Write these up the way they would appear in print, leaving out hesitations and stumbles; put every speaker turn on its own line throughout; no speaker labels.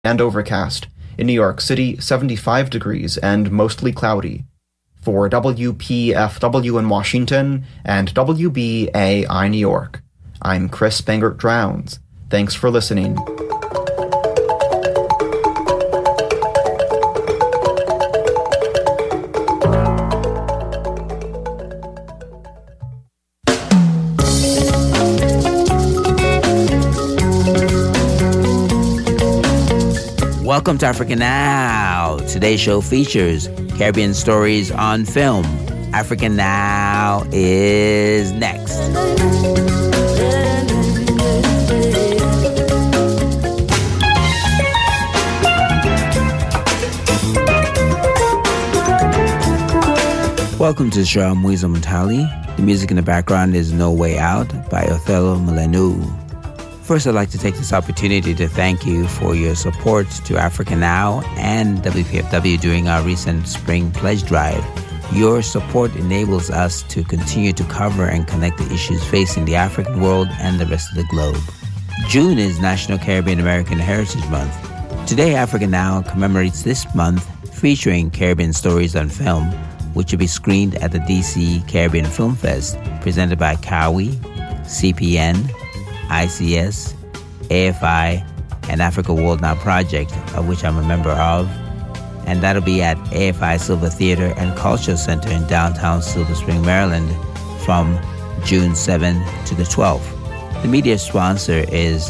and overcast. In New York City, 75 degrees and mostly cloudy. For WPFW in Washington and WBAI New York, I'm Chris Bangert-Drowns. Thanks for listening.
Welcome to Africa Now. Today's show features Caribbean stories on film. Africa Now is next. Welcome to the show. I'm Muiza Mutali. The music in the background is No Way Out by Othello Malenou. First, I'd like to take this opportunity to thank you for your support to Africa Now and WPFW during our recent Spring Pledge Drive. Your support enables us to continue to cover and connect the issues facing the African world and the rest of the globe. June is National Caribbean American Heritage Month. Today, Africa Now commemorates this month featuring Caribbean stories on film, which will be screened at the DC Caribbean Film Fest, presented by CAWI, CPN, ICS, AFI, and Africa World Now Project, of which I'm a member of. And that'll be at AFI Silver Theater and Culture Center in downtown Silver Spring, Maryland, from June 7 to the 12th. The media sponsor is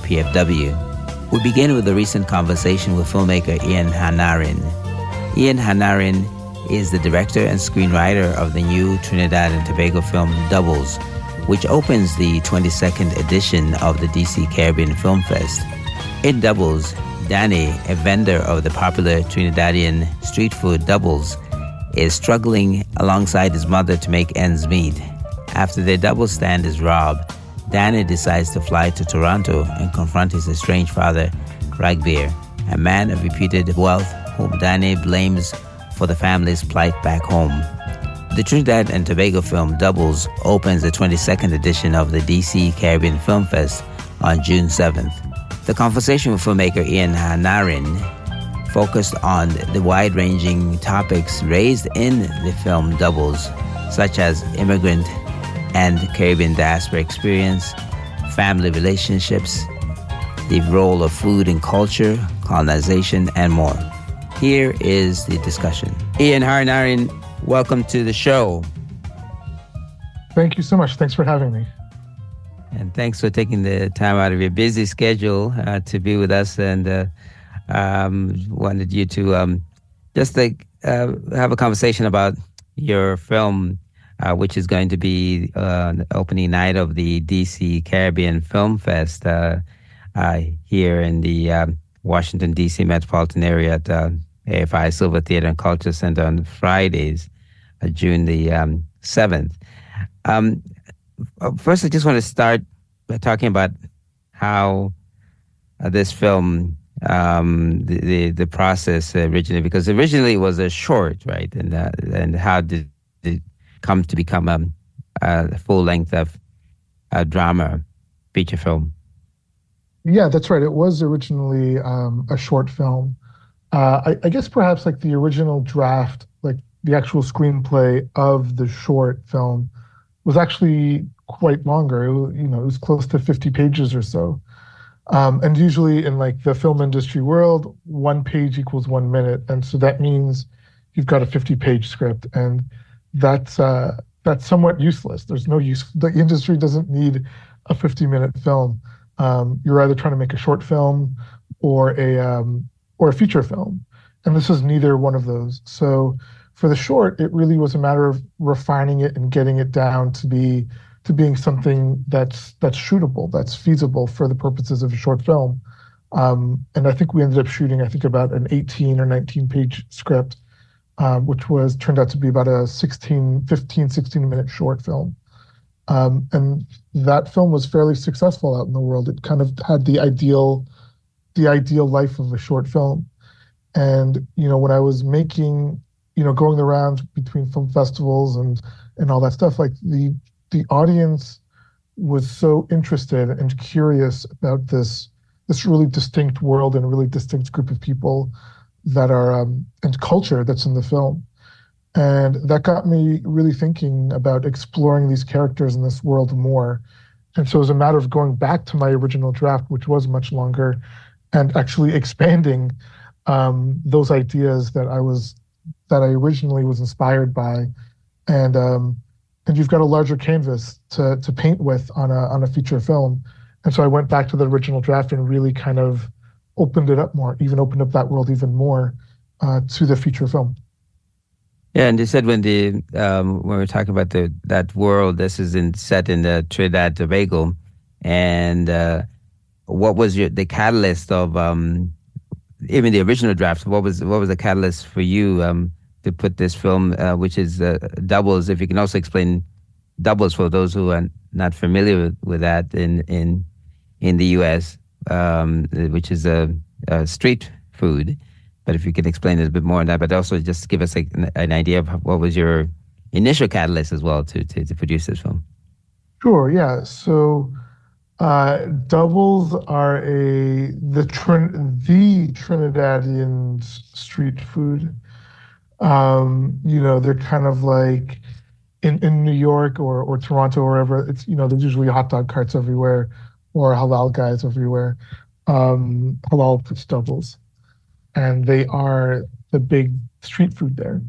WPFW. We begin with a recent conversation with filmmaker Ian Hanarin. Ian Hanarin is the director and screenwriter of the new Trinidad and Tobago film Doubles, which opens the 22nd edition of the DC Caribbean Film Fest. In Doubles, Danny, a vendor of the popular Trinidadian street food Doubles, is struggling alongside his mother to make ends meet. After their double stand is robbed, Danny decides to fly to Toronto and confront his estranged father, Ragbir, a man of reputed wealth whom Danny blames for the family's plight back home. The Trinidad and Tobago film Doubles opens the 22nd edition of the DC Caribbean Film Fest on June 7th. The conversation with filmmaker Ian Hanarin focused on the wide-ranging topics raised in the film Doubles, such as immigrant and Caribbean diaspora experience, family relationships, the role of food and culture, colonization, and more. Here is the discussion. Ian Hanarin, welcome to the show.
Thank you so much. Thanks for having me.
And thanks for taking the time out of your busy schedule to be with us. And wanted you to just have a conversation about your film, which is going to be the opening night of the DC Caribbean Film Fest here in the Washington, D.C. metropolitan area at AFI Silver Theater and Culture Center on Fridays, June the 7th. First, I just want to start by talking about how this film, the process originally, because originally it was a short, right? And how did it come to become a full-length of a drama feature film?
Yeah, that's right. It was originally a short film. I guess perhaps like the original draft, like the actual screenplay of the short film was actually quite longer. It was close to 50 pages or so. And usually in like the film industry world, 1 page equals 1 minute. And so that means you've got a 50-page script. And that's somewhat useless. There's no use. The industry doesn't need a 50-minute film. You're either trying to make a short film or a feature film. And this is neither one of those. So for the short, it really was a matter of refining it and getting it down to being something that's shootable, that's feasible for the purposes of a short film. And I think we ended up shooting, about an 18 or 19-page script, which turned out to be about a 16-minute short film. And that film was fairly successful out in the world. It kind of had the ideal life of a short film. And, when I was making, going around between film festivals and all that stuff, like the audience was so interested and curious about this this really distinct world and a really distinct group of people that are and culture that's in the film. And that got me really thinking about exploring these characters in this world more. And so it was a matter of going back to my original draft, which was much longer, and actually expanding those ideas that I originally was inspired by, and you've got a larger canvas to paint with on a feature film. And so I went back to the original draft and really kind of opened it up more, even opened up that world even more to the feature film.
Yeah, and you said when we're talking about that world, this is set in Trinidad and Tobago, and what was the catalyst of even the original draft? What was the catalyst for you to put this film, which is Doubles? If you can also explain Doubles for those who are not familiar with that in the U.S., which is a street food. But if you can explain it a bit more on that, but also just give us an idea of what was your initial catalyst as well to produce this film.
Sure, yeah. So doubles are the Trinidadian street food. They're kind of like in New York or Toronto or wherever. It's there's usually hot dog carts everywhere or halal guys everywhere. Halal doubles. And they are the big street food there.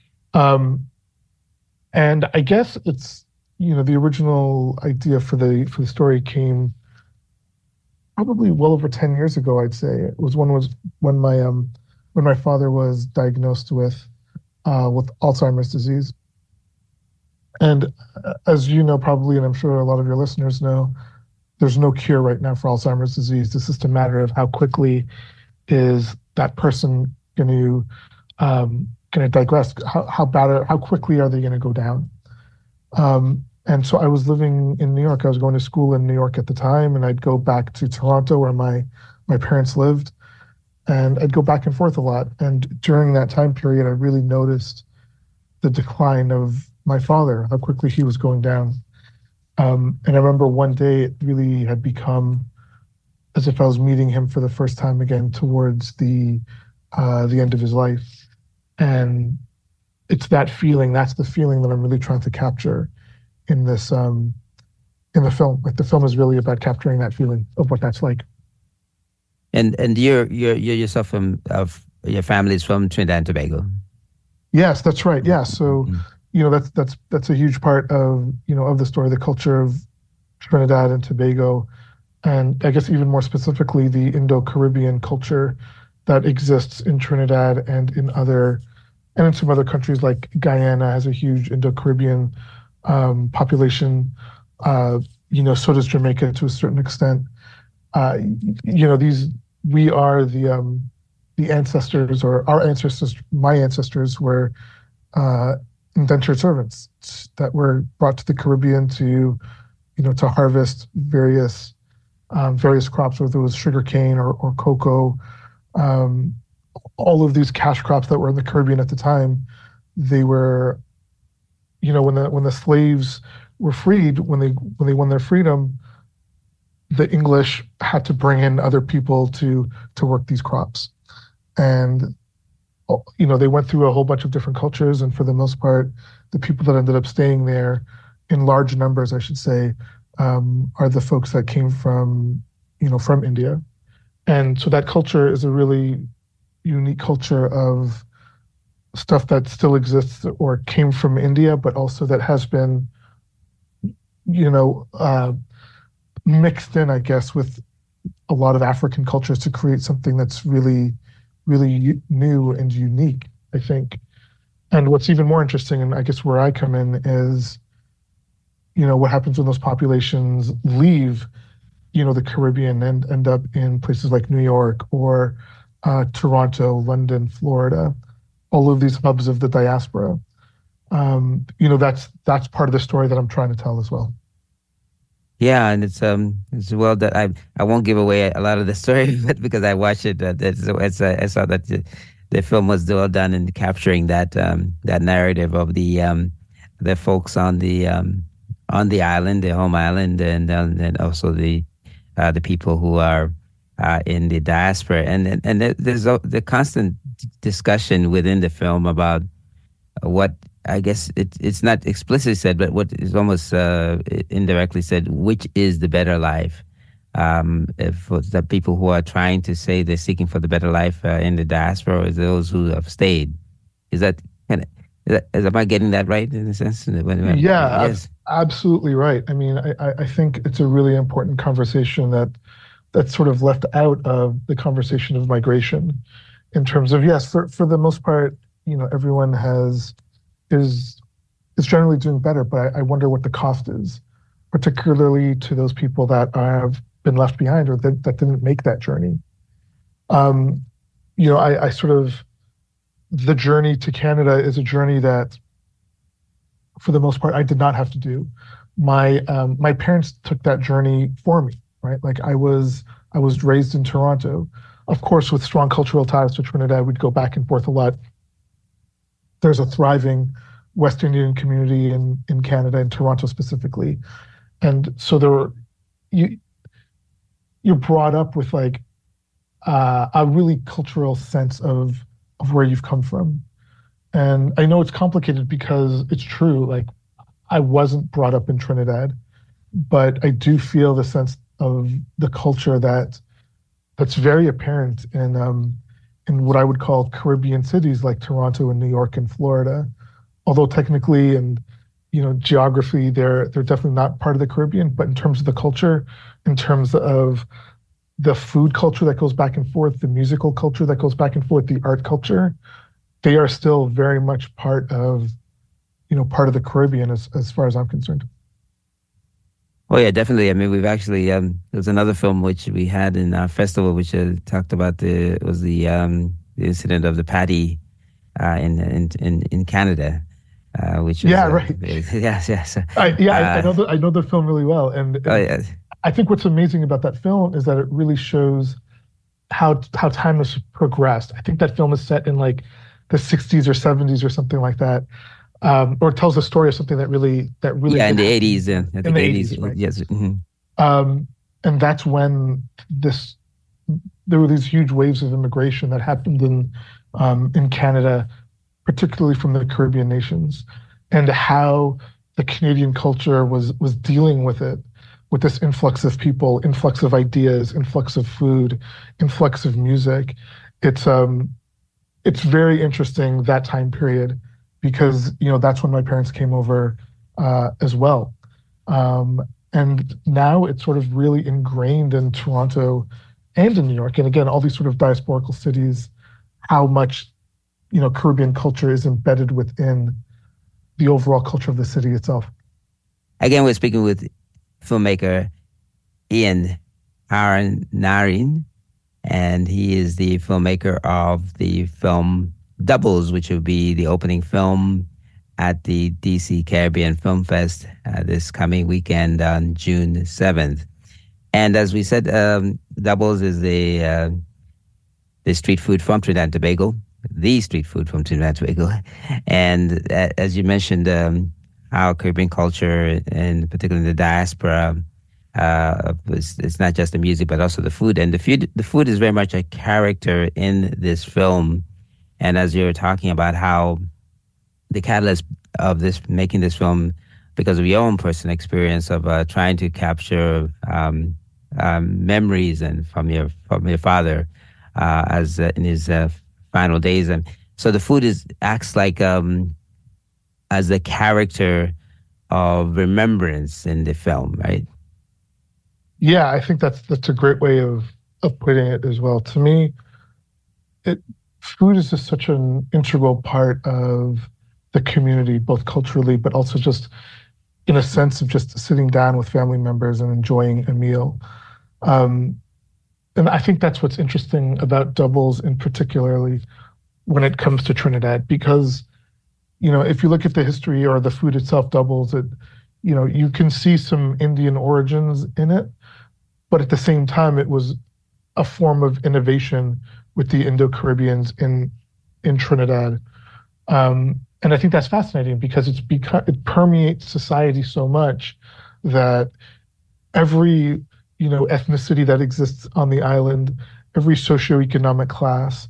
And I guess it's, the original idea for the story came probably well over 10 years ago, I'd say. It was when my father was diagnosed with Alzheimer's disease. And as you know, probably, and I'm sure a lot of your listeners know, there's no cure right now for Alzheimer's disease. It's just a matter of how quickly is that person going to digress? How quickly are they going to go down? And so I was living in New York. I was going to school in New York at the time, and I'd go back to Toronto where my parents lived, and I'd go back and forth a lot. And during that time period, I really noticed the decline of my father, how quickly he was going down. And I remember one day it really had become as if I was meeting him for the first time again towards the end of his life. And it's that's the feeling that I'm really trying to capture in this in the film. Like the film is really about capturing that feeling of what that's like.
And you're yourself your family's from Trinidad and Tobago.
Yes, that's right. Yeah. So that's a huge part of of the story, the culture of Trinidad and Tobago. And I guess even more specifically, the Indo-Caribbean culture that exists in Trinidad and in some other countries like Guyana has a huge Indo-Caribbean population. So does Jamaica to a certain extent. We are the ancestors, or our ancestors, my ancestors were indentured servants that were brought to the Caribbean to harvest various crops, whether it was sugarcane or cocoa, all of these cash crops that were in the Caribbean at the time. They were, when the slaves were freed, when they won their freedom, the English had to bring in other people to work these crops, and they went through a whole bunch of different cultures, and for the most part, the people that ended up staying there in large numbers, I should say, are the folks that came from India. And so that culture is a really unique culture of stuff that still exists or came from India, but also that has been, mixed in, I guess, with a lot of African cultures to create something that's really, really new and unique, I think. And what's even more interesting, and I guess where I come in, is what happens when those populations leave, the Caribbean and end up in places like New York or Toronto, London, Florida, all of these hubs of the diaspora. That's part of the story that I'm trying to tell as well.
Yeah, and it's well that I won't give away a lot of the story, but because I watched it, I saw that the film was well done in capturing that narrative of the folks on the island, the home island, and also the people who are in the diaspora, and there's the constant discussion within the film about what I guess it's not explicitly said, but what is almost indirectly said, which is the better life. If the people who are trying to say they're seeking for the better life in the diaspora, or those who have stayed, is that kind of, am I getting that right in a sense?
Yeah,
Yes.
absolutely right. I mean, I think it's a really important conversation that's sort of left out of the conversation of migration, in terms of, yes, for the most part, everyone is generally doing better, but I wonder what the cost is, particularly to those people that have been left behind or that didn't make that journey. I sort of, the journey to Canada is a journey that, for the most part, I did not have to do. My parents took that journey for me, right? Like I was raised in Toronto, of course, with strong cultural ties to Trinidad. We'd go back and forth a lot. There's a thriving West Indian community in Canada, in Toronto specifically, and so you're brought up with like a really cultural sense of where you've come from. And I know it's complicated because it's true. Like I wasn't brought up in Trinidad, but I do feel the sense of the culture that's very apparent in what I would call Caribbean cities like Toronto and New York and Florida. Although technically and geography, they're definitely not part of the Caribbean, but in terms of the culture, in terms of the food culture that goes back and forth, the musical culture that goes back and forth, the art culture, they are still very much part of the Caribbean as far as I'm concerned.
Oh yeah, definitely. I mean, we've actually there's another film which we had in our festival which talked about the incident of the Paddy in Canada, which was,
right.
Yes.
I know the film really well, and
Oh yeah.
I think what's amazing about that film is that it really shows how time has progressed. I think that film is set in like the 60s or 70s or something like that, or tells a story of something that really
in the 80s, I think
in the
80s,
right?
yes. Mm-hmm.
And that's when there were these huge waves of immigration that happened in Canada, particularly from the Caribbean nations, and how the Canadian culture was dealing with it, with this influx of people, influx of ideas, influx of food, influx of music. It's very interesting, that time period, because that's when my parents came over as well. And now it's sort of really ingrained in Toronto and in New York, and again, all these sort of diasporical cities, how much Caribbean culture is embedded within the overall culture of the city itself.
Again, we're speaking with filmmaker Ian Haranarian, and he is the filmmaker of the film Doubles, which will be the opening film at the DC Caribbean Film Fest this coming weekend on June 7th. And as we said, Doubles is the street food from Trinidad and Tobago, the street food from Trinidad and Tobago. And as you mentioned, our Caribbean culture, and particularly the diaspora, it's not just the music, but also the food. And the food is very much a character in this film. And as you were talking about how the catalyst of making this film, because of your own personal experience of trying to capture memories and from your father as in his final days, and so the food acts like as the character of remembrance in the film, right?
Yeah, I think that's a great way of putting it as well. To me, food is just such an integral part of the community, both culturally, but also just in a sense of just sitting down with family members and enjoying a meal. And I think that's what's interesting about Doubles, in particularly when it comes to Trinidad, because if you look at the history or the food itself, Doubles, you can see some Indian origins in it, but at the same time, it was a form of innovation with the Indo-Caribbeans in Trinidad. And I think that's fascinating because it permeates society so much that every ethnicity that exists on the island, every socioeconomic class.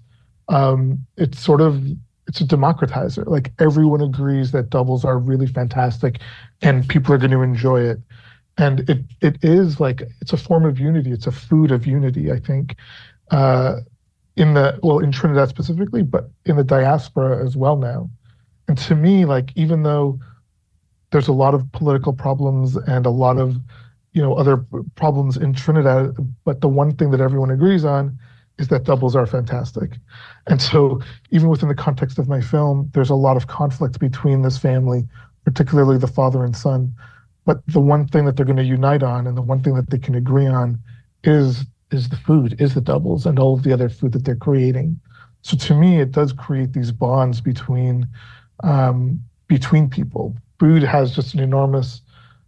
It's a democratizer. Like everyone agrees that doubles are really fantastic and people are going to enjoy it. And it is like it's a form of unity. It's a food of unity, I think, in Trinidad specifically, but in the diaspora as well now. And to me, like even though there's a lot of political problems and a lot of other problems in Trinidad, but the one thing that everyone agrees on is that doubles are fantastic. And so even within the context of my film, there's a lot of conflict between this family, particularly the father and son. But the one thing that they're going to unite on and the one thing that they can agree on is the food, is the doubles and all of the other food that they're creating. So to me, it does create these bonds between people. Food has just an enormous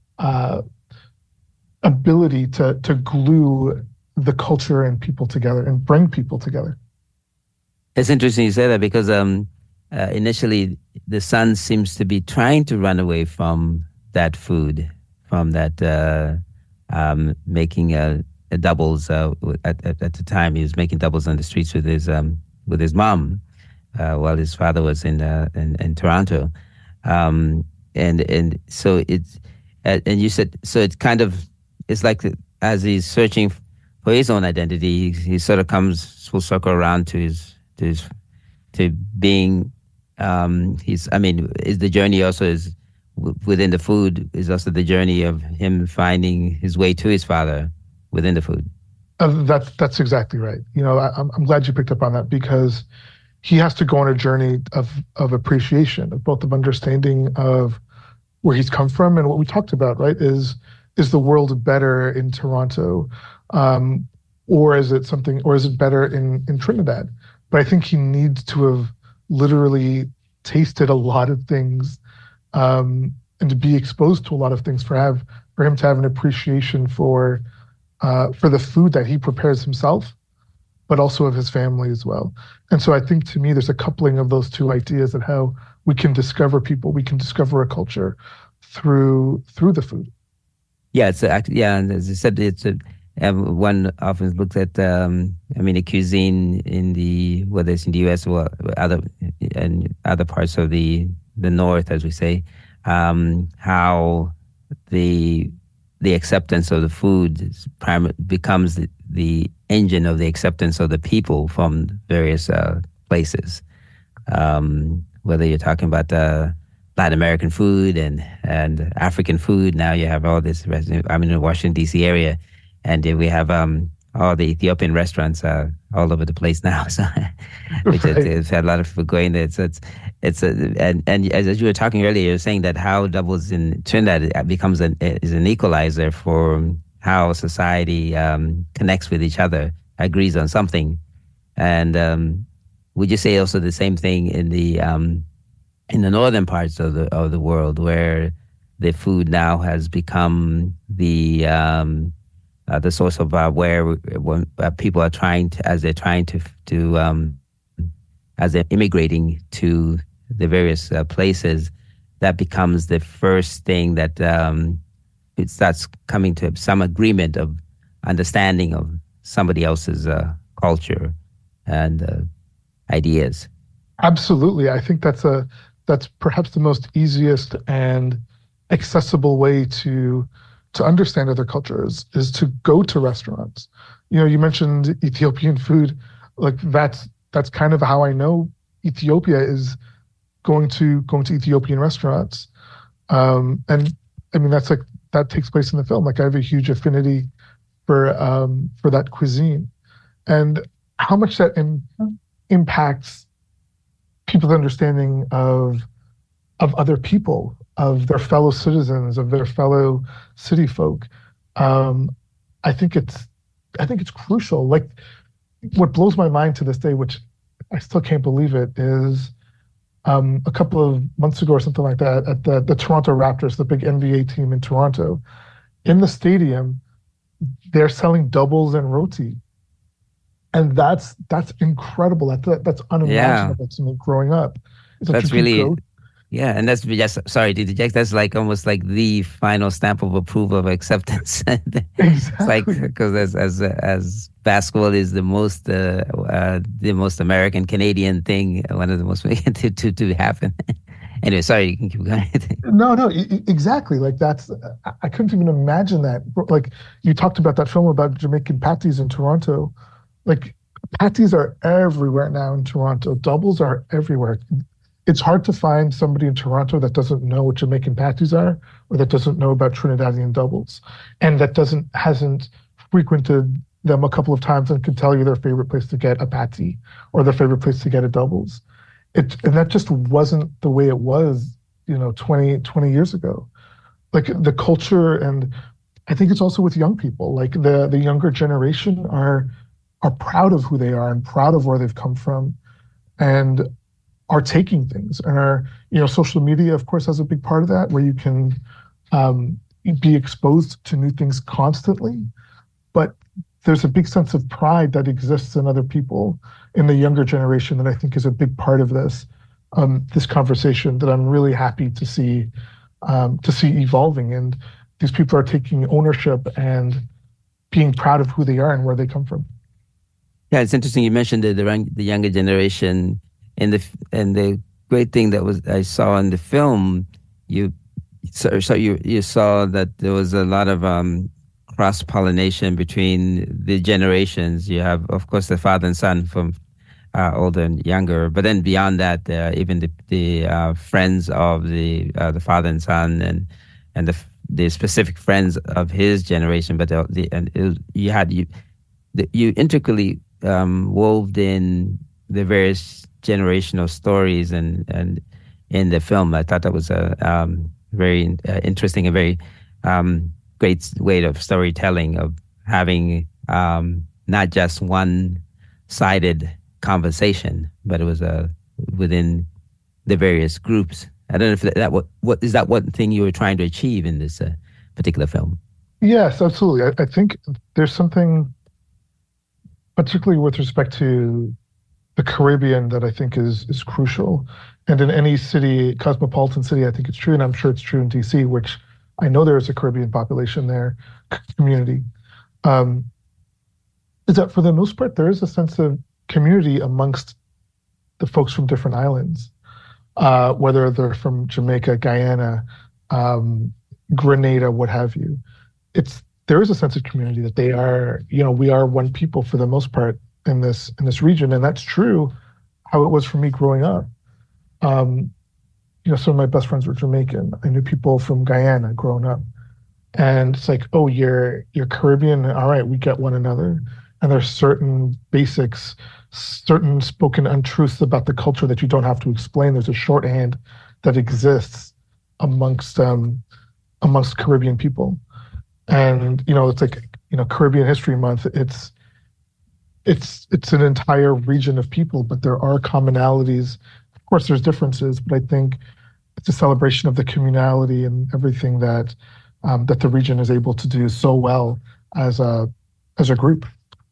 ability to glue the culture and people together and bring people together.
It's interesting you say that because initially the son seems to be trying to run away from that food, from that making doubles. At the time, he was making doubles on the streets with his mom while his father was in Toronto, and so it's and you said so. It's kind of it's like as he's searching for his own identity, he sort of comes full circle around to being is the journey also is within the food is also the journey of him finding his way to his father within the food.
That's exactly right. I'm glad you picked up on that because he has to go on a journey of appreciation, of both of understanding of where he's come from and what we talked about, right? Is the world better in Toronto? Or is it better in Trinidad? But I think he needs to have literally tasted a lot of things and to be exposed to a lot of things for him to have an appreciation for the food that he prepares himself, but also of his family as well. And so I think to me, there's a coupling of those two ideas of how we can discover people, we can discover a culture through the food.
Yeah, and as I said, one often looks at the cuisine whether it's in the U.S. or other parts of the North, as we say, how the acceptance of the food becomes the engine of the acceptance of the people from various places. Whether you're talking about Latin American food and African food, now you have all this. I'm in the Washington D.C. area, and we have all the Ethiopian restaurants all over the place now. So, which has had a lot of people going there. So and as you were talking earlier, you were saying that how doubles in Trinidad is an equalizer for how society connects with each other, agrees on something. And would you say also the same thing in the northern parts of the world, where the food now has become the source of where people are trying to, as they're immigrating to the various places, that becomes the first thing that it starts coming to some agreement of understanding of somebody else's culture and ideas.
Absolutely. I think that's perhaps the most easiest and accessible way to understand other cultures is to go to restaurants. You mentioned Ethiopian food. Like that's kind of how I know Ethiopia is going to Ethiopian restaurants. And I mean, that takes place in the film. Like I have a huge affinity for that cuisine and how much that impacts people's understanding of other people, of their fellow citizens, of their fellow city folk. I think it's crucial. Like what blows my mind to this day, which I still can't believe it, is a couple of months ago or something like that at the Toronto Raptors, the big NBA team in Toronto, in the stadium, they're selling doubles and roti. And that's incredible. That's unimaginable to me growing up.
That's really Yeah, and that's just sorry to interject. That's like almost like the final stamp of approval of acceptance. It's like
Exactly.
because as basketball is the most American Canadian thing, one of the most to happen. Anyway, sorry, you can keep going.
No, no, exactly. Like that's, I couldn't even imagine that. Like you talked about that film about Jamaican patties in Toronto. Like patties are everywhere now in Toronto. Doubles are everywhere. It's hard to find somebody in Toronto that doesn't know what Jamaican patties are, or that doesn't know about Trinidadian doubles, and that hasn't frequented them a couple of times and can tell you their favorite place to get a patty or their favorite place to get a doubles. And that just wasn't the way it was, 20 years ago. Like the culture, and I think it's also with young people, like the younger generation are proud of who they are and proud of where they've come from, and are taking things, and social media, of course, has a big part of that, where you can be exposed to new things constantly. But there's a big sense of pride that exists in other people in the younger generation that I think is a big part of this conversation that I'm really happy to see evolving. And these people are taking ownership and being proud of who they are and where they come from.
Yeah, it's interesting. You mentioned the younger generation, and the great thing that I saw in the film. You saw that there was a lot of cross-pollination between the generations. You have, of course, the father and son from older and younger, but then beyond that, even the friends of the father and son, and the specific friends of his generation. But you intricately wove in the various generational stories and in the film. I thought that was a very interesting and very great way of storytelling, of having not just one-sided conversation, but it was within the various groups. I don't know if what is that one thing you were trying to achieve in this particular film?
Yes, absolutely. I think there's something, particularly with respect to the Caribbean, that I think is crucial. And in any city, cosmopolitan city, I think it's true, and I'm sure it's true in DC, which I know there is a Caribbean population there, community. Is that for the most part, there is a sense of community amongst the folks from different islands, whether they're from Jamaica, Guyana, Grenada, what have you. There is a sense of community, that they are, we are one people for the most part in this region, and that's true how it was for me growing up. Some of my best friends were Jamaican. I knew people from Guyana growing up, and it's like, oh, you're Caribbean, all right, we get one another. And there's certain basics, certain spoken untruths about the culture that you don't have to explain. There's a shorthand that exists amongst Caribbean people. And it's like, Caribbean History Month. It's an entire region of people, but there are commonalities. Of course, there's differences, but I think it's a celebration of the communality and everything that the region is able to do so well as a group.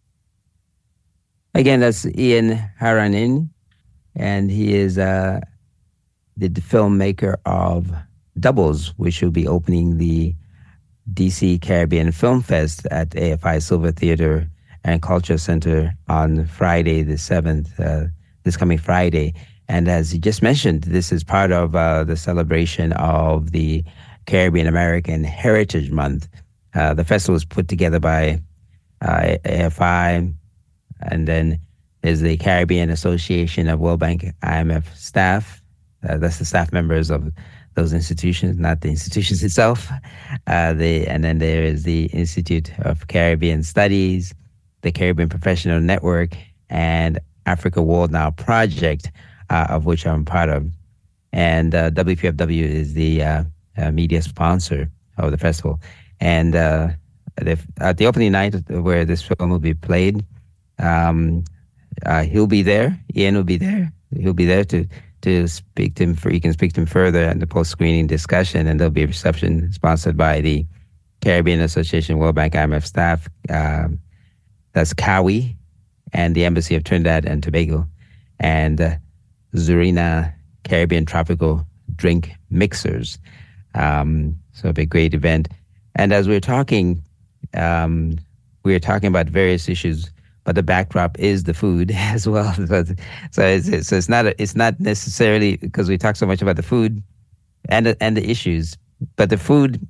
Again, that's Ian Haranin, and he is the filmmaker of Doubles, which will be opening the DC Caribbean Film Fest at AFI Silver Theater and Culture Center on Friday the 7th, this coming Friday. And as you just mentioned, this is part of the celebration of the Caribbean American Heritage Month. The festival was put together by AFI, and then there's the Caribbean Association of World Bank IMF staff. That's the staff members of those institutions, not the institutions itself. And then there is the Institute of Caribbean Studies, the Caribbean Professional Network, and Africa World Now Project, of which I'm part of. And WPFW is the media sponsor of the festival. And at the opening night where this film will be played, he'll be there. Ian will be there. He'll be there to speak to him. You can speak to him further in the post-screening discussion, and there'll be a reception sponsored by the Caribbean Association, World Bank, IMF staff. That's CAWI and the Embassy of Trinidad and Tobago, and Zurina Caribbean Tropical drink mixers. So it'll be a great event. And as we were talking about various issues, but the backdrop is the food as well. So it's not necessarily because we talk so much about the food and the issues, but the food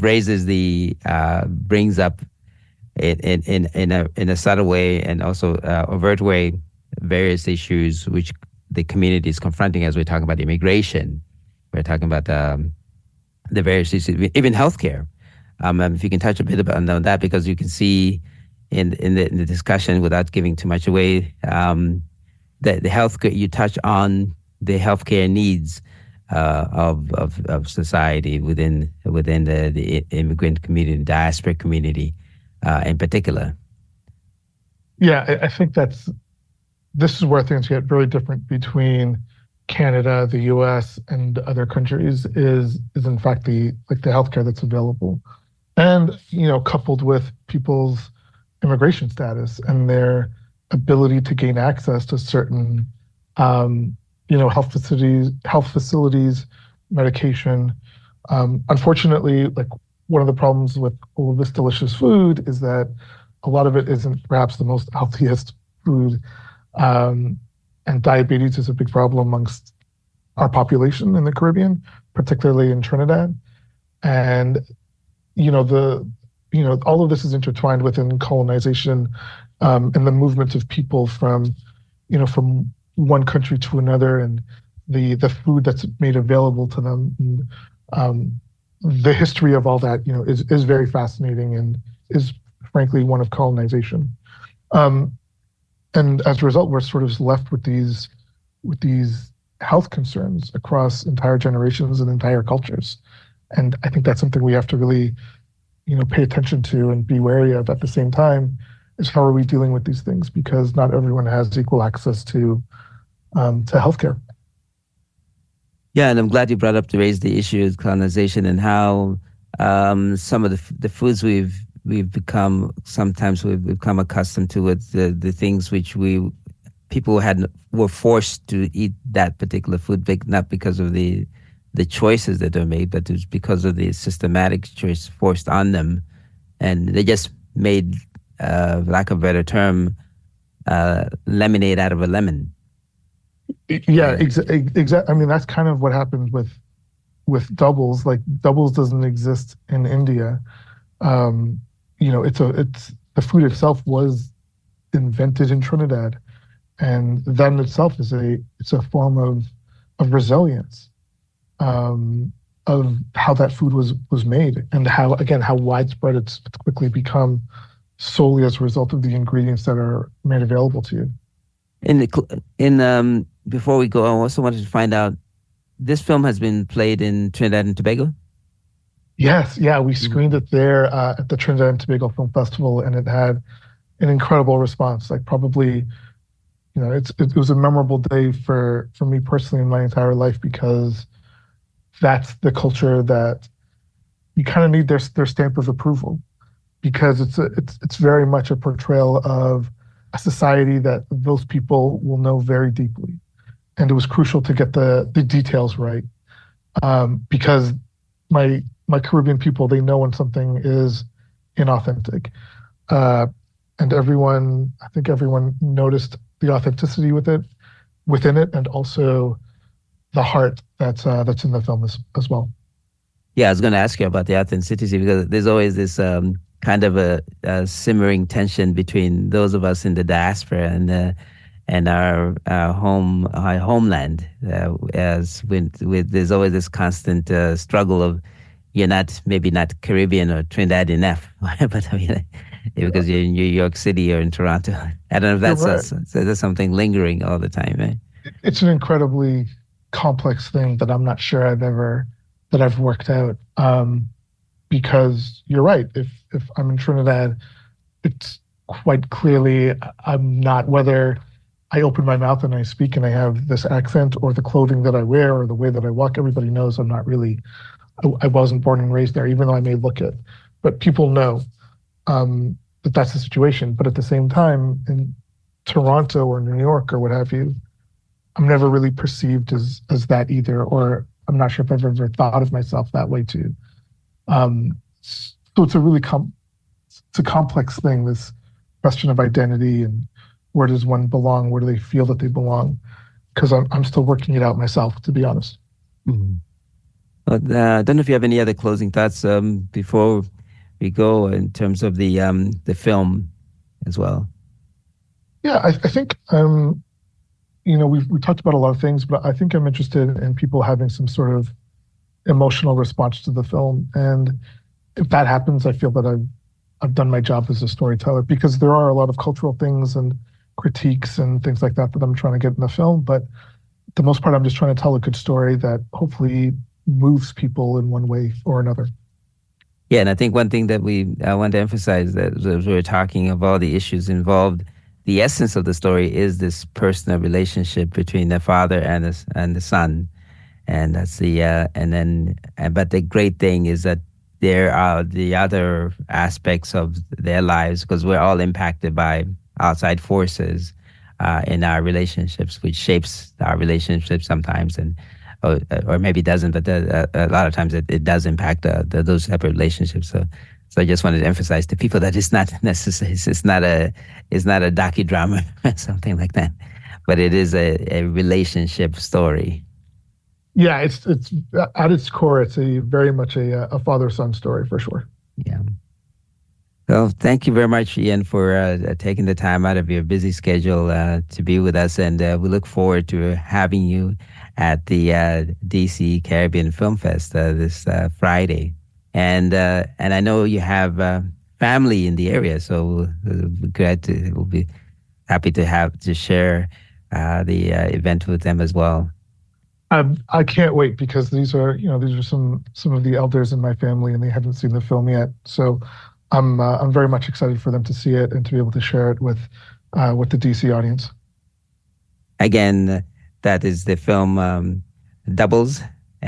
brings up in a subtle way and also overt way various issues which the community is confronting as we're talking about immigration. We're talking about the various issues, even healthcare. If you can touch a bit on that, because you can see in the discussion, without giving too much away, the healthcare, you touch on the healthcare needs of society within the immigrant community, diaspora community in particular.
Yeah, I think this is where things get very different between Canada, the U.S., and other countries. Is in fact the healthcare that's available, and coupled with people's immigration status and their ability to gain access to certain health facilities, medication. Unfortunately, one of the problems with all of this delicious food is that a lot of it isn't perhaps the most healthiest food. And diabetes is a big problem amongst our population in the Caribbean, particularly in Trinidad. And, all of this is intertwined within colonization, and the movement of people from one country to another, and the food that's made available to them. And, the history of all that, is very fascinating and is frankly one of colonization. And as a result, we're sort of left with these health concerns across entire generations and entire cultures. And I think that's something we have to really, pay attention to and be wary of at the same time, is how are we dealing with these things? Because not everyone has equal access to healthcare.
Yeah, and I'm glad you brought up to raise the issue of colonization and how some of the foods we've become accustomed to with the things which people were forced to eat that particular food, not because of the choices that are made, but it was because of the systematic choice forced on them, and they just made, lack of a better term, lemonade out of a lemon.
Yeah, exactly. I mean, that's kind of what happened with doubles. Like, doubles doesn't exist in India. It's the food itself was invented in Trinidad, and that in itself it's a form of resilience, of how that food was made, and how widespread it's quickly become solely as a result of the ingredients that are made available to you.
Before we go, I also wanted to find out, this film has been played in Trinidad and Tobago?
Yes, yeah, we screened it there at the Trinidad and Tobago Film Festival, and it had an incredible response. Like, probably, it was a memorable day for me personally in my entire life, because that's the culture that you kind of need their stamp of approval, because it's very much a portrayal of a society that those people will know very deeply. And it was crucial to get the details right, because my Caribbean people, they know when something is inauthentic. And I think everyone noticed the authenticity within it, and also the heart that's in the film as well.
Yeah, I was going to ask you about the authenticity, because there's always this kind of a simmering tension between those of us in the diaspora and our homeland. There's always this constant struggle of, you're maybe not Caribbean or Trinidad enough, but I mean, because you're in New York City or in Toronto. I don't know if that's something lingering all the time, eh?
It's an incredibly complex thing that I'm not sure I've worked out. Because you're right, if I'm in Trinidad, it's quite clearly I'm not, whether I open my mouth and I speak and I have this accent, or the clothing that I wear, or the way that I walk, everybody knows I'm not really, I wasn't born and raised there, even though I may look it. But people know that that's the situation. But at the same time, in Toronto or New York or what have you, I'm never really perceived as that either, or I'm not sure if I've ever thought of myself that way too. So it's a really it's a complex thing, this question of identity and where does one belong? Where do they feel that they belong? Because I'm still working it out myself, to be honest.
Mm-hmm. But, I don't know if you have any other closing thoughts before we go in terms of the film as well.
Yeah, I think we talked about a lot of things, but I think I'm interested in people having some sort of emotional response to the film, and if that happens, I feel that I've done my job as a storyteller, because there are a lot of cultural things and critiques and things like that I'm trying to get in the film. But the most part, I'm just trying to tell a good story that hopefully moves people in one way or another.
Yeah, and I think one thing that I want to emphasize that as we were talking of all the issues involved, the essence of the story is this personal relationship between the father and the son, and that's but the great thing is that there are the other aspects of their lives, because we're all impacted by outside forces in our relationships, which shapes our relationships sometimes, and or maybe doesn't, but a lot of times it does impact those separate relationships. So I just wanted to emphasize to people that it's not necessary. It's not a docudrama or something like that, but it is a relationship story.
Yeah, it's at its core, it's very much a father-son story for sure.
Yeah. Well, thank you very much, Ian, for taking the time out of your busy schedule to be with us, and we look forward to having you at the DC Caribbean Film Fest this Friday. And I know you have family in the area, so we'll be happy to share the event with them as well.
I can't wait, because these are some of the elders in my family, and they haven't seen the film yet. So I'm very much excited for them to see it and to be able to share it with the DC audience.
Again, that is the film Doubles,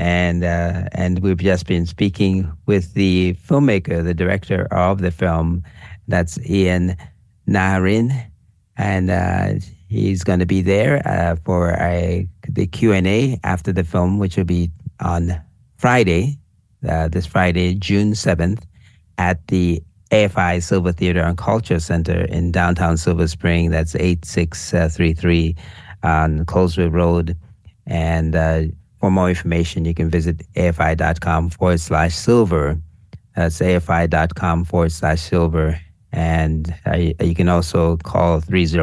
and we've just been speaking with the filmmaker, the director of the film. That's Ian Naharin, and he's going to be there for the Q&A after the film, which will be on Friday, this Friday, June 7th, at the AFI Silver Theater and Culture Center in downtown Silver Spring. That's 8633 on Colesville Road. And for more information, you can visit afi.com/silver. That's afi.com/silver. And you can also call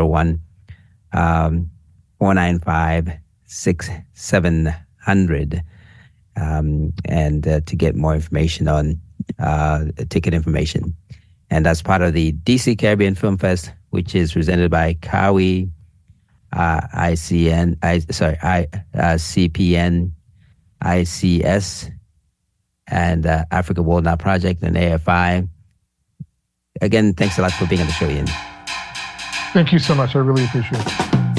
301-495-6700 and to get more information on ticket information. And that's part of the DC Caribbean Film Fest, which is presented by CAWI, CPN, ICS, and Africa World Now Project and AFI. Again, thanks a lot for being on the show, Ian.
Thank you so much. I really appreciate it.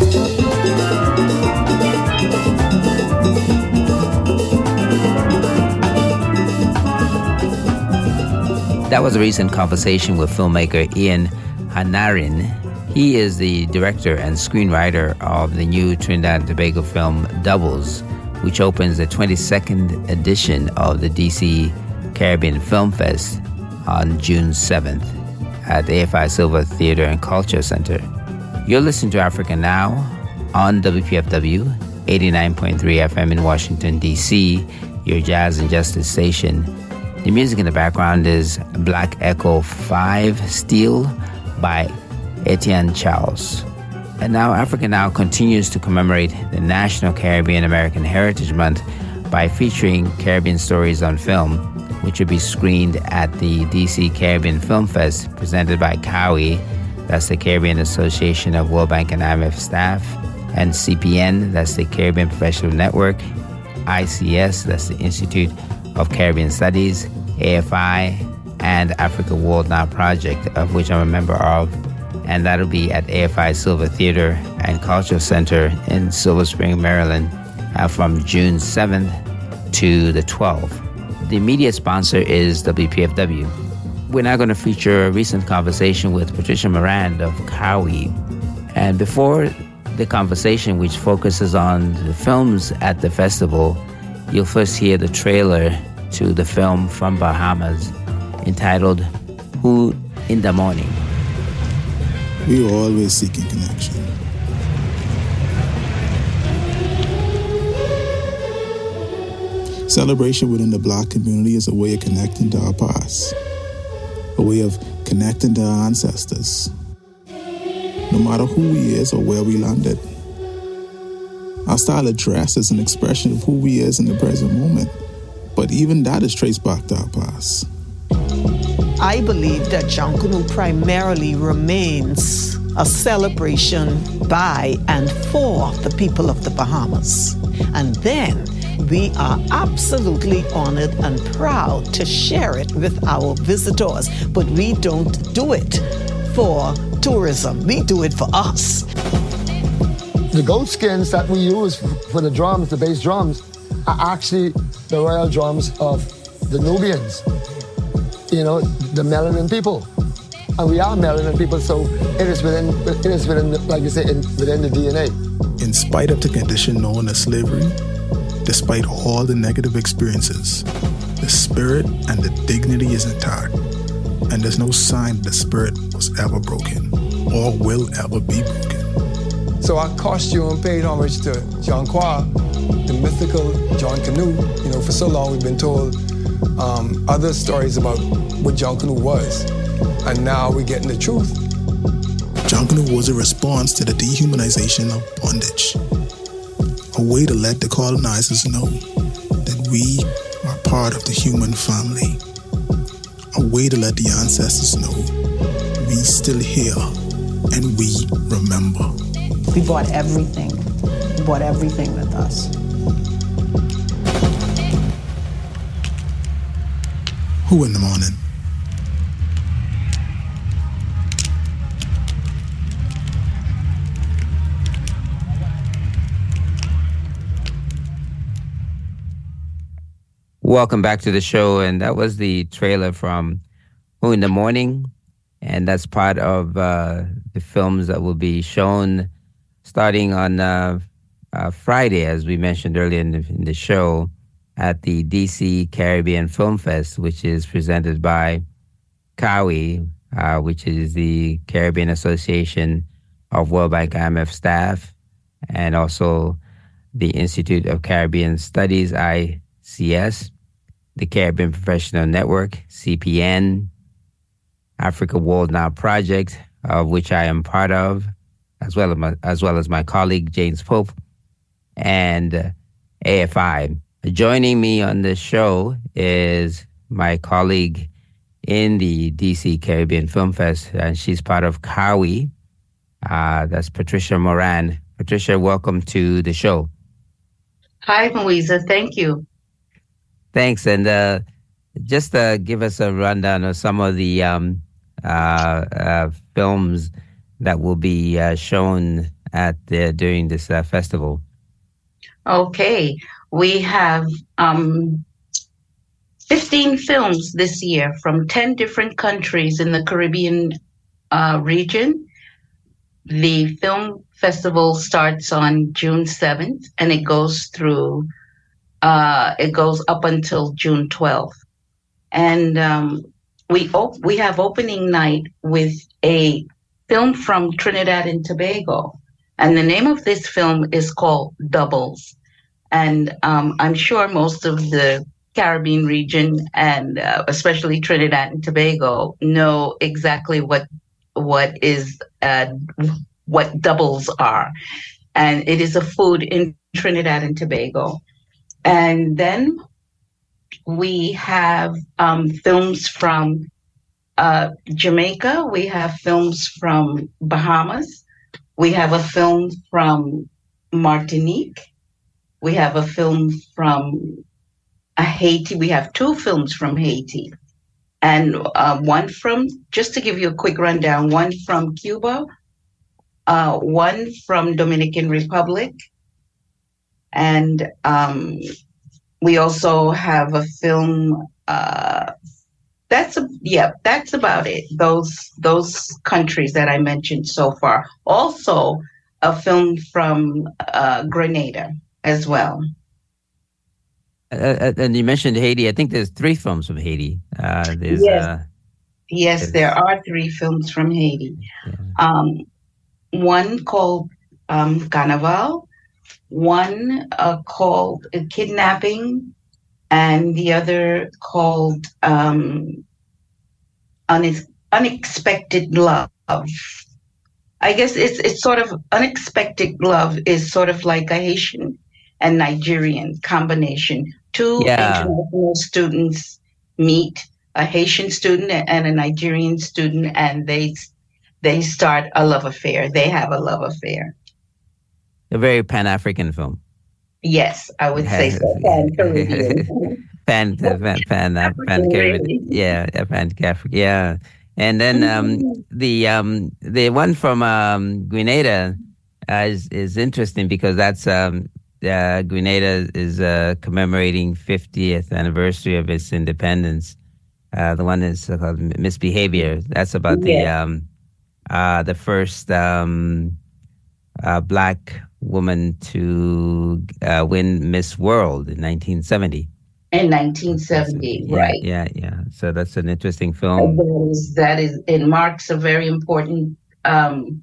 That was a recent conversation with filmmaker Ian Naharin. He is the director and screenwriter of the new Trinidad and Tobago film Doubles, which opens the 22nd edition of the DC Caribbean Film Fest on June 7th at the AFI Silver Theater and Culture Center. You're listening to Africa Now on WPFW 89.3 FM in Washington, D.C., your jazz and justice station. The music in the background is Black Echo 5 Steel by Etienne Charles. And now Africa Now continues to commemorate the National Caribbean American Heritage Month by featuring Caribbean stories on film, which will be screened at the DC Caribbean Film Fest presented by CAWI, that's the Caribbean Association of World Bank and IMF Staff, and CPN, that's the Caribbean Professional Network, ICS, that's the Institute of Caribbean Studies, AFI, and Africa World Now Project, of which I'm a member of, and that'll be at AFI Silver Theater and Cultural Center in Silver Spring, Maryland, from June 7th to the 12th. The immediate sponsor is WPFW. We're now going to feature a recent conversation with Patricia Morand of CAWI. And before the conversation, which focuses on the films at the festival, you'll first hear the trailer to the film from Bahamas entitled Who in the Morning.
We are always seeking connection. Celebration within the Black community is a way of connecting to our past, a way of connecting to our ancestors, no matter who we is or where we landed. Our style of dress is an expression of who we is in the present moment, but even that is traced back to our past.
I believe that Junkanoo primarily remains a celebration by and for the people of the Bahamas. And then we are absolutely honored and proud to share it with our visitors. But we don't do it for tourism. We do it for us.
The goat skins that we use for the drums, the bass drums, are actually the royal drums of the Nubians, you know, the melanin people. And we are melanin people, so it is within, like you say, within the DNA.
In spite of the condition known as slavery, despite all the negative experiences, the spirit and the dignity is intact, and there's no sign the spirit was ever broken or will ever be broken.
So our costume paid homage to John Qua, the mythical Junkanoo. You know, for so long we've been told other stories about what Junkanoo was, and now we're getting the truth.
Junkanoo was a response to the dehumanization of bondage, a way to let the colonizers know that we are part of the human family, a way to let the ancestors know we still here and we remember.
We brought everything. We brought everything with us.
Who in the morning?
Welcome back to the show, and that was the trailer from Who in the Morning, and that's part of the films that will be shown starting on Friday, as we mentioned earlier in the show, at the DC Caribbean Film Fest, which is presented by CAWI, which is the Caribbean Association of World Bank IMF staff, and also the Institute of Caribbean Studies, ICS, the Caribbean Professional Network, CPN, Africa World Now Project, of which I am part of, as well as my colleague James Pope, and AFI. Joining me on the show is my colleague in the DC Caribbean Film Fest, and she's part of CAWI. That's Patricia Moran. Patricia, welcome to the show.
Hi, Louisa. Thank you.
Thanks. And just give us a rundown of some of the films that will be shown during this festival.
Okay. We have 15 films this year from 10 different countries in the Caribbean region. The film festival starts on June 7th, and it goes up until June 12th. And we have opening night with a film from Trinidad and Tobago. And the name of this film is called Doubles. And I'm sure most of the Caribbean region, and especially Trinidad and Tobago, know exactly what doubles are. And it is a food in Trinidad and Tobago. And then we have films from Jamaica. We have films from Bahamas. We have a film from Martinique. We have a film from Haiti. We have 2 films from Haiti. And one from, just to give you a quick rundown, one from Cuba, one from Dominican Republic, and we also have a film. That's about it. Those countries that I mentioned so far. Also, a film from Grenada as well.
And you mentioned Haiti. I think there's 3 films from Haiti. There's
Yes, there are 3 films from Haiti. One called Carnaval, one called Kidnapping, and the other called Unexpected Love. I guess it's sort of Unexpected Love is sort of like a Haitian and Nigerian combination. 2 international students meet, a Haitian student and a Nigerian student, and they start a love affair. They have a love affair.
A very Pan-African film.
Yes, I would say so. Pan-Caribbean.
Pan-Caribbean. Yeah, Pan-African. Yeah. And then the one from Grenada is interesting because that's Grenada is commemorating 50th anniversary of its independence. The one is called Misbehavior. That's about the first black woman to win Miss World in 1970.
In 1970, right?
Yeah. So that's an interesting film.
That is. It marks a very important time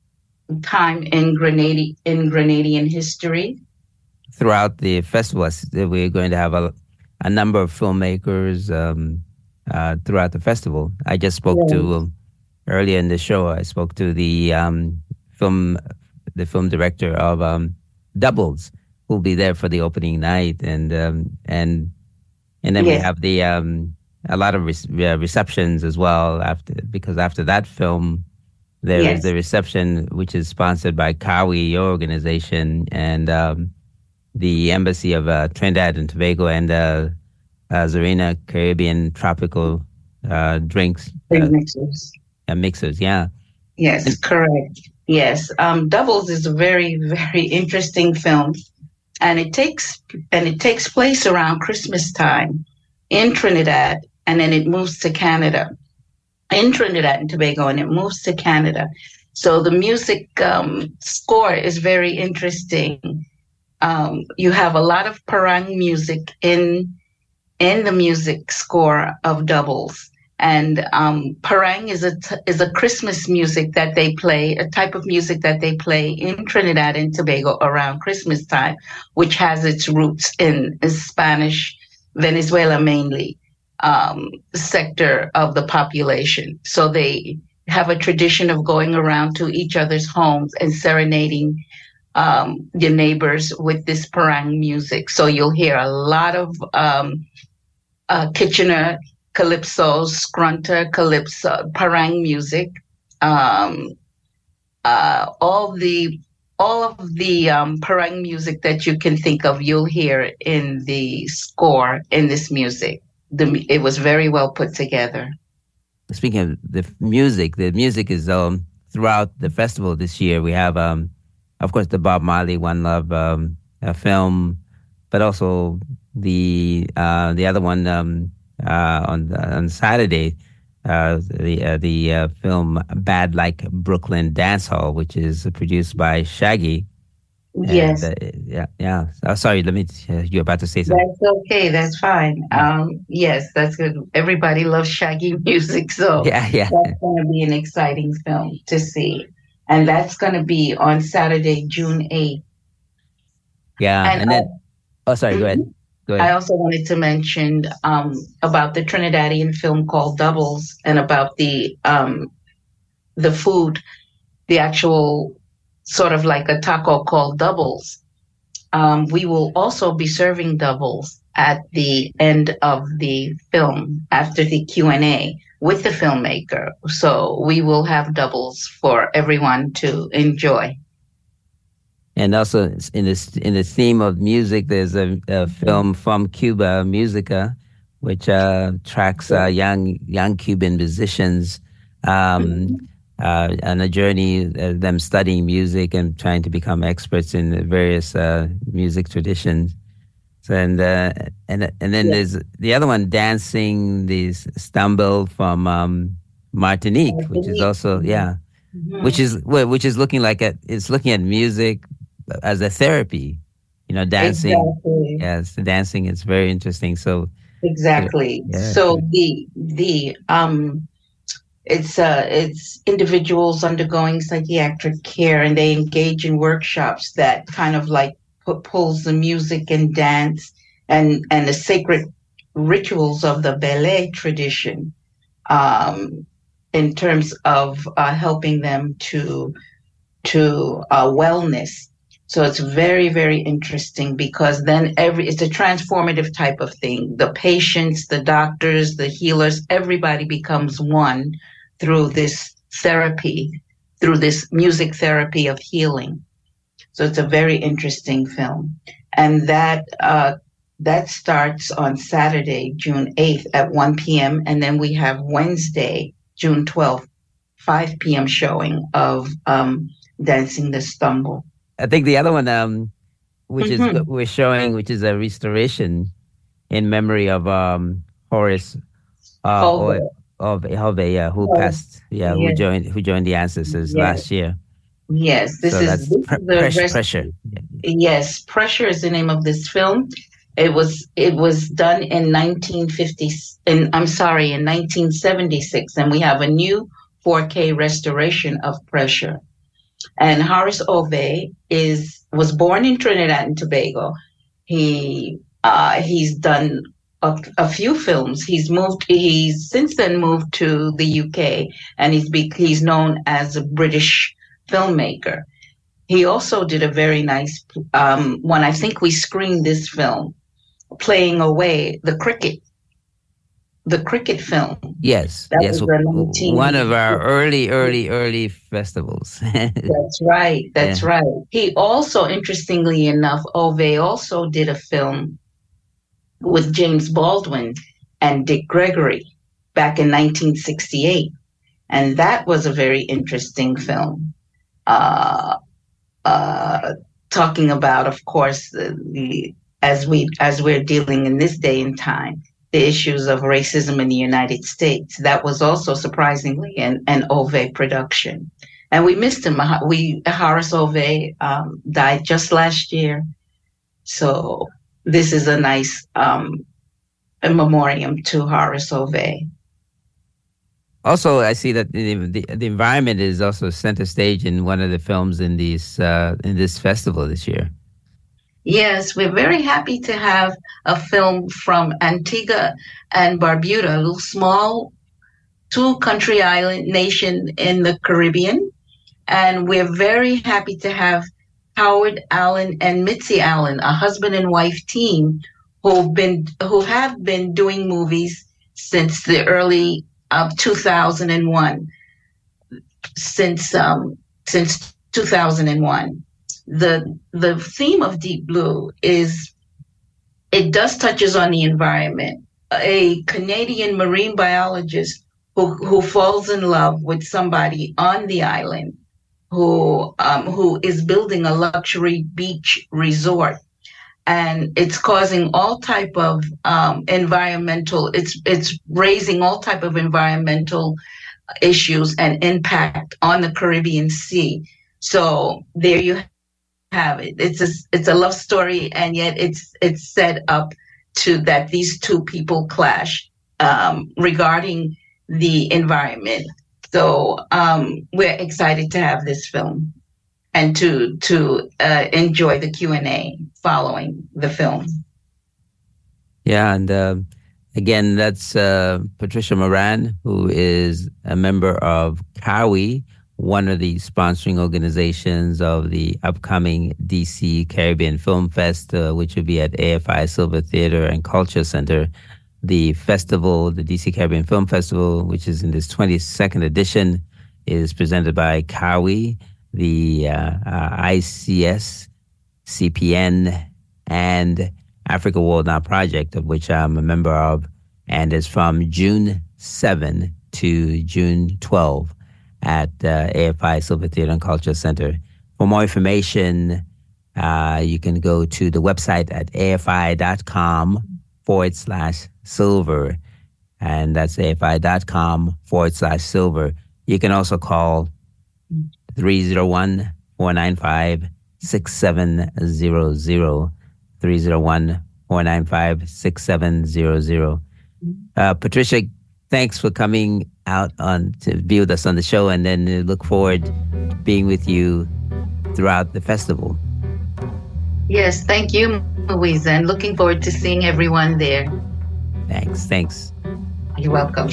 in Grenadian history.
Throughout the festival, we're going to have a number of filmmakers throughout the festival. I just spoke to earlier in the show. I spoke to the film director of Doubles, who'll be there for the opening night, and then we have the a lot of receptions as well because after that film there is the reception which is sponsored by CAWI, your organization, and the Embassy of Trinidad and Tobago and Zarina Caribbean Tropical Drinks mixers.
Yes, correct. Yes, Doubles is a very, very interesting film, and it takes place around Christmas time in Trinidad, and then it moves to Canada, in Trinidad and Tobago, and it moves to Canada. So the music score is very interesting. You have a lot of parang music in the music score of Doubles. And parang is a Christmas music that they play, a type of music that they play in Trinidad and Tobago around Christmas time, which has its roots in Spanish, Venezuela mainly, sector of the population. So they have a tradition of going around to each other's homes and serenading your neighbors with this parang music. So you'll hear a lot of Kitchener calypso, scrunter calypso, parang music, all of the parang music that you can think of, you'll hear in the score in this music. It was very well put together.
Speaking of the music is throughout the festival this year. We have, of course, the Bob Marley One Love film, but also the other one on Saturday, the film Bad Like Brooklyn Dance Hall, which is produced by Shaggy.
Yes.
And, yeah. Oh, sorry, you're about to say something.
That's okay. That's fine. Yes, that's good. Everybody loves Shaggy music, so
yeah.
That's going to be an exciting film to see. And that's going to be on Saturday, June 8th.
Yeah, and then... sorry, go ahead.
I also wanted to mention about the Trinidadian film called Doubles, and about the food, the actual sort of like a taco called Doubles. We will also be serving doubles at the end of the film after the Q&A with the filmmaker. So we will have doubles for everyone to enjoy.
And also in the theme of music, there's a film from Cuba, Musica, which tracks young Cuban musicians on a journey, them studying music and trying to become experts in various music traditions. So, and then there's the other one, Dancing the Stumble from Martinique, which is also which is looking at music as a therapy, dancing.
Exactly.
Yes, the dancing is very interesting. So
exactly.
yeah.
So it's individuals undergoing psychiatric care, and they engage in workshops that kind of like pulls the music and dance and the sacred rituals of the ballet tradition, in terms of helping them to wellness. So it's very, very interesting, because then it's a transformative type of thing. The patients, the doctors, the healers, everybody becomes one through this therapy, through this music therapy of healing. So it's a very interesting film. And that starts on Saturday, June 8th at 1 p.m. And then we have Wednesday, June 12th, 5 p.m. showing of Dancing the Stumble.
I think the other one, which is we're showing, which is a restoration in memory of Horace Ove, who passed, who joined the Ancestors last year.
Yes, this is
Pressure.
Yes, Pressure is the name of this film. It was done in 1976, and we have a new 4K restoration of Pressure. And Horace Ove was born in Trinidad and Tobago. He's done a few films. He's since then moved to the UK, and he's known as a British filmmaker. He also did a very nice one. I think we screened this film, Playing Away, the cricket film.
Yes, yes, one of our early festivals.
That's right. Right. He also, interestingly enough, Ove also did a film with James Baldwin and Dick Gregory back in 1968, and that was a very interesting film. Talking about, of course, as we're dealing in this day and time, the issues of racism in the United States. That was also surprisingly an Ove production. And we missed him. Horace Ove died just last year. So this is a nice a memoriam to Horace Ove.
Also, I see that the environment is also center stage in one of the films in this festival this year.
Yes, we're very happy to have a film from Antigua and Barbuda, a little small two-country island nation in the Caribbean. And we're very happy to have Howard Allen and Mitzi Allen, a husband and wife team who have been doing movies since the early 2001. Since 2001. The theme of Deep Blue touches on the environment. A Canadian marine biologist who falls in love with somebody on the island who is building a luxury beach resort, and it's causing all type of environmental. It's raising all type of environmental issues and impact on the Caribbean Sea. So there you have it. It's a love story, and yet it's set up to that these two people clash regarding the environment. So we're excited to have this film and to enjoy the Q&A following the film.
Yeah, and again, that's Patricia Moran, who is a member of CAWI, one of the sponsoring organizations of the upcoming DC Caribbean Film Fest, which will be at AFI Silver Theater and Culture Center. The festival, the DC Caribbean Film Festival, which is in this 22nd edition, is presented by CAWI, the ICS, CPN, and Africa World Now Project, of which I'm a member of, and is from June 7 to June 12 at AFI Silver Theater and Culture Center. For more information, you can go to the website at afi.com/silver, and that's afi.com/silver. You can also call 301-495-6700. 301-495-6700. Patricia, thanks for coming out to be with us on the show, and then look forward to being with you throughout the festival.
Yes, thank you, Louisa, and looking forward to seeing everyone there.
Thanks.
You're welcome.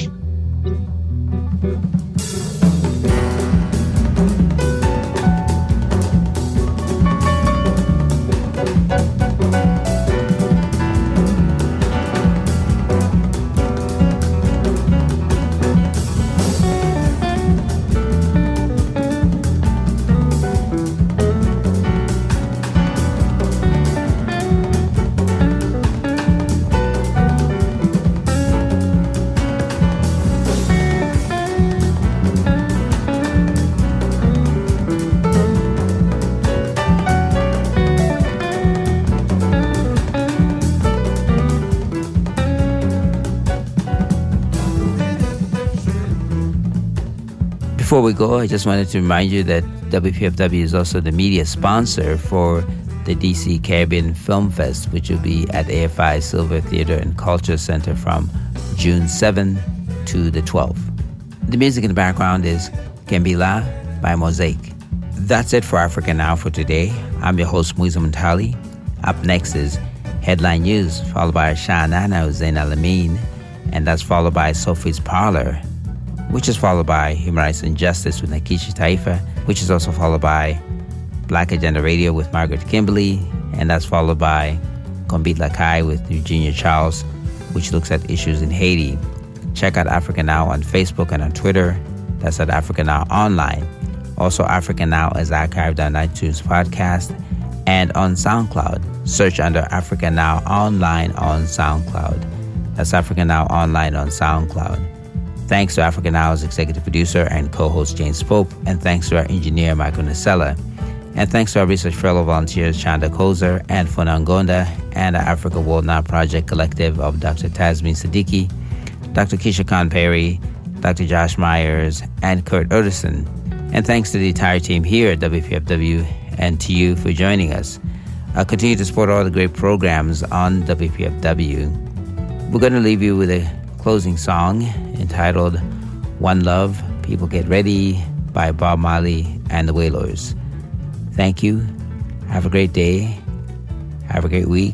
Before we go, I just wanted to remind you that WPFW is also the media sponsor for the DC Caribbean Film Fest, which will be at AFI Silver Theater and Culture Center from June 7 to the 12th. The music in the background is Kembila by Mosaic. That's it for Africa Now for today. I'm your host, Muiza Muntali. Up next is Headline News, followed by Shanana Hussein Alameen, and that's followed by Sophie's Parlor, which is followed by Human Rights and Justice with Nakisha Taifa, which is also followed by Black Agenda Radio with Margaret Kimberly, and that's followed by Kombit Lakai with Eugenia Charles, which looks at issues in Haiti. Check out Africa Now on Facebook and on Twitter. That's at Africa Now Online. Also, Africa Now is archived on iTunes Podcast and on SoundCloud. Search under Africa Now Online on SoundCloud. That's Africa Now Online on SoundCloud. Thanks to Africa Now's executive producer and co-host James Pope, and thanks to our engineer Michael Nasella, and thanks to our research fellow volunteers Chanda Kozer and Funangonda, and our Africa World Now Project Collective of Dr. Tasmin Siddiqui, Dr. Keisha Khan Perry, Dr. Josh Myers, and Kurt Urderson. And thanks to the entire team here at WPFW and to you for joining us. Continue to support all the great programs on WPFW. We're going to leave you with a closing song entitled One Love, People Get Ready by Bob Marley and the Wailers. Thank you. Have a great day. Have a great week.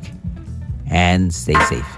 And stay safe.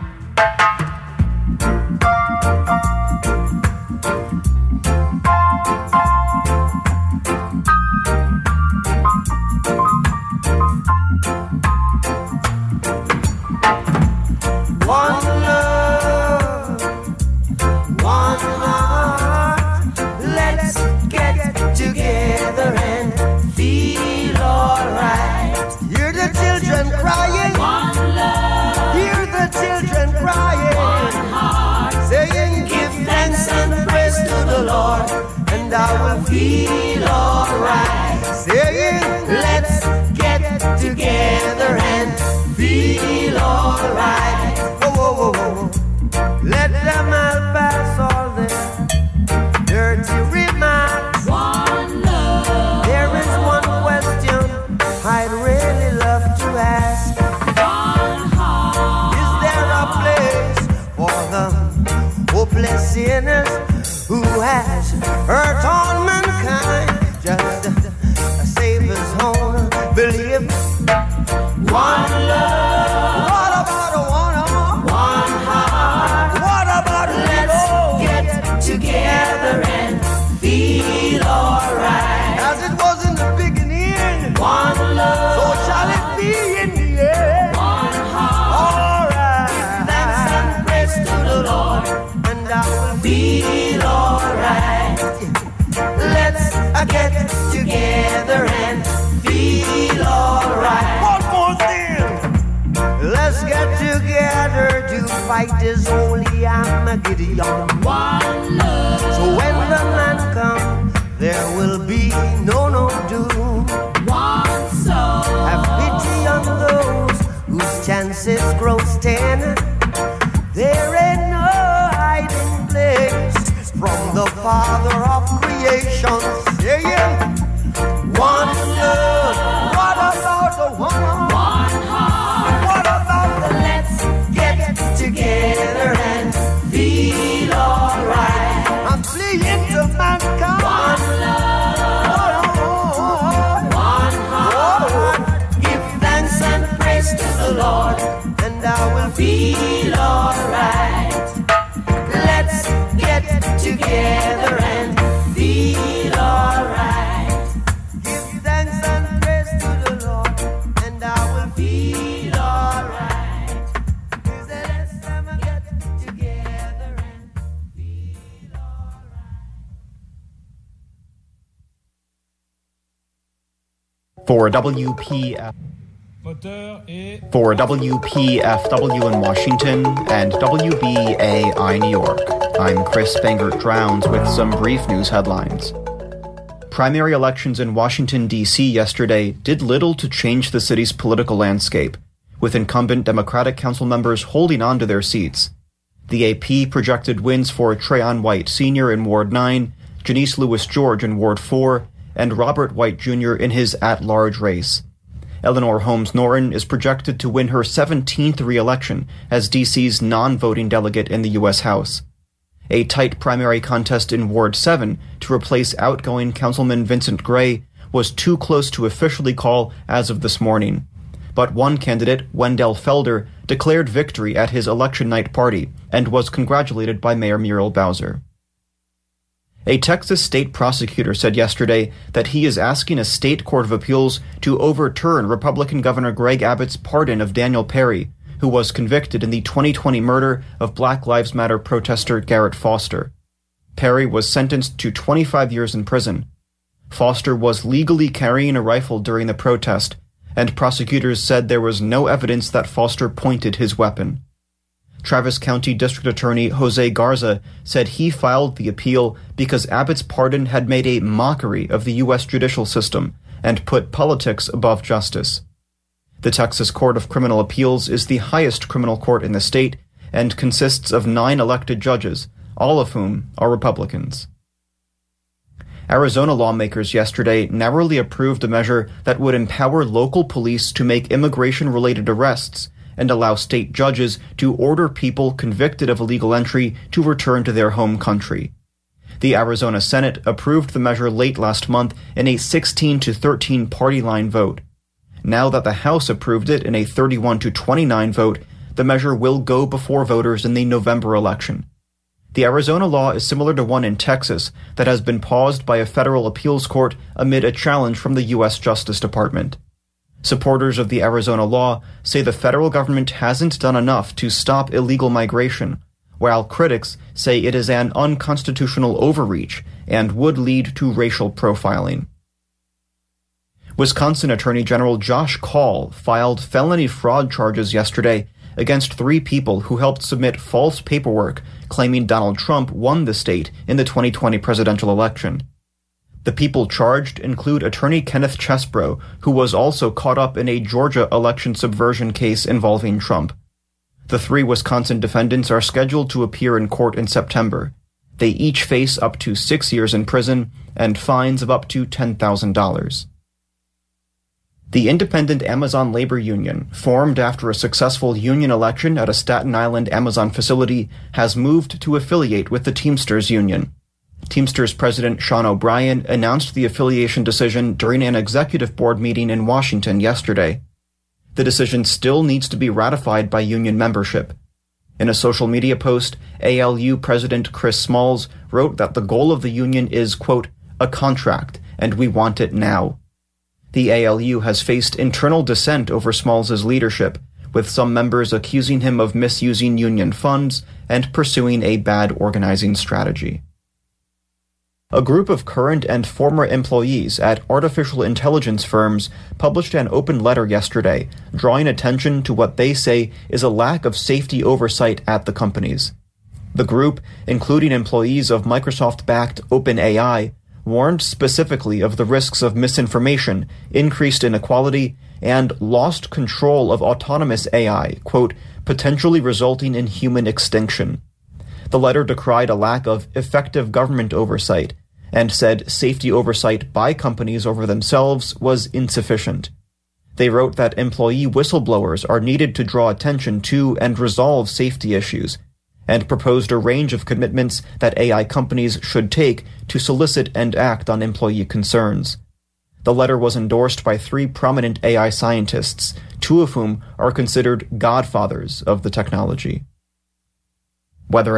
And I will feel alright. Saying, let's get together and feel alright. Whoa, whoa, whoa, whoa. Let them all pass all their dirty remarks. One love. There is one question I'd really love to ask. One heart. Is there a place for the hopeless sinners who has hurt all mankind? Just a Savior's own belief. One love. What about a one heart? What about let's get together and feel alright? As it was in the beginning. One love. So shall it be in the end. One heart. Alright. Give thanks and praise to the Lord, and I will feel alright. Let's get together and feel alright. One more thing. Let's get together to fight this holy Armageddon. One love. So when the man comes, there will be no doom. One soul. Have pity on those whose chances grow thin. There ain't no hiding place from the Father of creation, saying, one love. What about the one heart? What Lord, and I will feel alright. Let's get together and feel alright. Give thanks and praise to the Lord, and I will feel alright. Let's get together and feel alright.
For WPFW in Washington and WBAI New York, I'm Chris Bangert-Drowns with some brief news headlines. Primary elections in Washington, D.C. yesterday did little to change the city's political landscape, with incumbent Democratic council members holding on to their seats. The AP projected wins for Trayon White Sr. in Ward 9, Janice Lewis George in Ward 4, and Robert White Jr. in his at-large race. Eleanor Holmes Norton is projected to win her 17th re-election as D.C.'s non-voting delegate in the U.S. House. A tight primary contest in Ward 7 to replace outgoing Councilman Vincent Gray was too close to officially call as of this morning. But one candidate, Wendell Felder, declared victory at his election night party and was congratulated by Mayor Muriel Bowser. A Texas state prosecutor said yesterday that he is asking a state court of appeals to overturn Republican Governor Greg Abbott's pardon of Daniel Perry, who was convicted in the 2020 murder of Black Lives Matter protester Garrett Foster. Perry was sentenced to 25 years in prison. Foster was legally carrying a rifle during the protest, and prosecutors said there was no evidence that Foster pointed his weapon. Travis County District Attorney Jose Garza said he filed the appeal because Abbott's pardon had made a mockery of the U.S. judicial system and put politics above justice. The Texas Court of Criminal Appeals is the highest criminal court in the state and consists of 9 elected judges, all of whom are Republicans. Arizona lawmakers yesterday narrowly approved a measure that would empower local police to make immigration-related arrests and allow state judges to order people convicted of illegal entry to return to their home country. The Arizona Senate approved the measure late last month in a 16-13 party line vote. Now that the House approved it in a 31-29 vote, the measure will go before voters in the November election. The Arizona law is similar to one in Texas that has been paused by a federal appeals court amid a challenge from the U.S. Justice Department. Supporters of the Arizona law say the federal government hasn't done enough to stop illegal migration, while critics say it is an unconstitutional overreach and would lead to racial profiling. Wisconsin Attorney General Josh Kaul filed felony fraud charges yesterday against 3 people who helped submit false paperwork claiming Donald Trump won the state in the 2020 presidential election. The people charged include attorney Kenneth Chesbro, who was also caught up in a Georgia election subversion case involving Trump. The 3 Wisconsin defendants are scheduled to appear in court in September. They each face up to 6 years in prison and fines of up to $10,000. The Independent Amazon Labor Union, formed after a successful union election at a Staten Island Amazon facility, has moved to affiliate with the Teamsters Union. Teamsters President Sean O'Brien announced the affiliation decision during an executive board meeting in Washington yesterday. The decision still needs to be ratified by union membership. In a social media post, ALU President Chris Smalls wrote that the goal of the union is, quote, a contract, and we want it now. The ALU has faced internal dissent over Smalls' leadership, with some members accusing him of misusing union funds and pursuing a bad organizing strategy. A group of current and former employees at artificial intelligence firms published an open letter yesterday, drawing attention to what they say is a lack of safety oversight at the companies. The group, including employees of Microsoft-backed OpenAI, warned specifically of the risks of misinformation, increased inequality, and lost control of autonomous AI, quote, potentially resulting in human extinction. The letter decried a lack of effective government oversight and said safety oversight by companies over themselves was insufficient. They wrote that employee whistleblowers are needed to draw attention to and resolve safety issues, and proposed a range of commitments that AI companies should take to solicit and act on employee concerns. The letter was endorsed by 3 prominent AI scientists, 2 of whom are considered godfathers of the technology. Whether